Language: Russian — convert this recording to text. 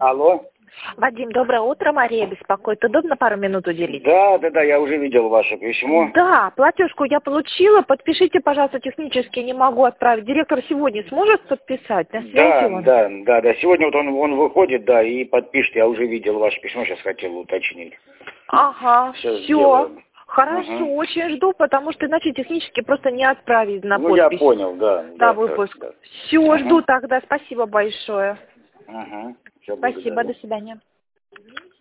Алло. Вадим, доброе утро, Мария беспокоит. Удобно пару минут уделить? Да, я уже видел ваше письмо. Да, платежку я получила. Подпишите, пожалуйста, технически не могу отправить. Директор сегодня сможет подписать? На связи он? Да. Сегодня вот он выходит, да, и подпишет. Я уже видел ваше письмо, сейчас хотел уточнить. Ага, все. Хорошо, Угу. очень жду, потому что иначе технически просто не отправить на подпись. Я понял, да. Да, выпуск. Да. Все, жду тогда. Спасибо большое. Угу. Все, Спасибо, благодарю. до свидания.